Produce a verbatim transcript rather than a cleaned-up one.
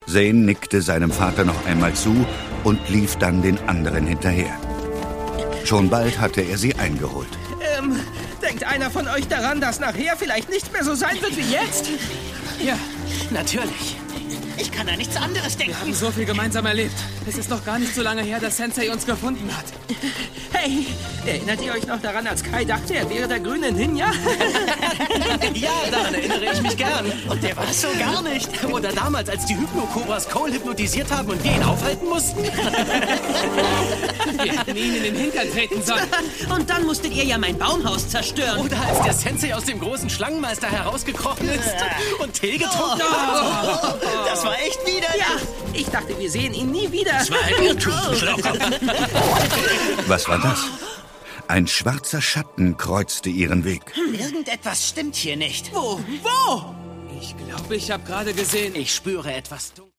Zane nickte seinem Vater noch einmal zu und lief dann den anderen hinterher. Schon bald hatte er sie eingeholt. Ähm, denkt einer von euch daran, dass nachher vielleicht nicht mehr so sein wird wie jetzt? Ja, natürlich. Ich kann an nichts anderes denken. Wir haben so viel gemeinsam erlebt. Es ist noch gar nicht so lange her, dass Sensei uns gefunden hat. Hey, erinnert ihr euch noch daran, als Kai dachte, er wäre der grüne Ninja? Ja, daran erinnere ich mich gern. Und der war es so gar nicht. Oder damals, als die Hypno-Cobras Cole hypnotisiert haben und wir ihn aufhalten mussten. Wir hätten ihn in den Hintern treten sollen. Und dann musstet ihr ja mein Baumhaus zerstören. Oder als der Sensei aus dem großen Schlangenmeister herausgekrochen ist und Tee getrunken hat. Das war echt widerlich. Ja, ich dachte, wir sehen ihn nie wieder. Das war ein Irrtum, Schlauchkopf. Was war das? Ein schwarzer Schatten kreuzte ihren Weg. Irgendetwas stimmt hier nicht. Wo? Wo? Ich glaube, ich habe gerade gesehen. Ich spüre etwas.